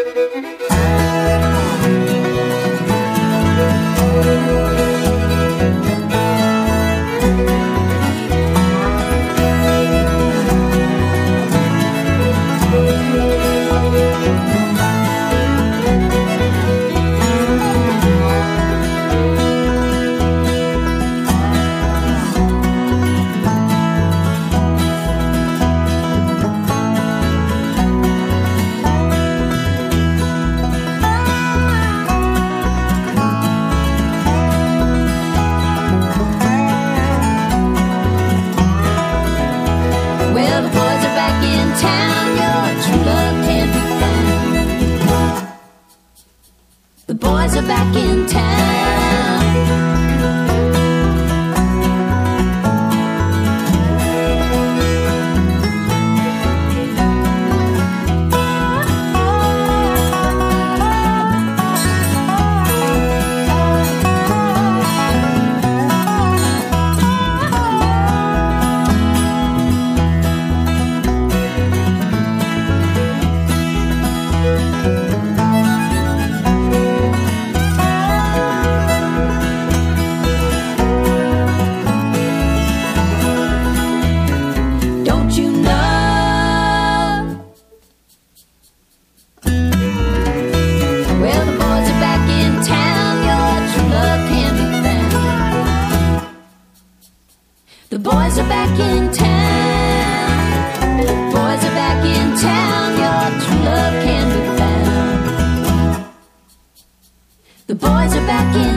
The boys are back in town. The boys are back in town. Boys are back in town. Your true love can be found. The boys are back in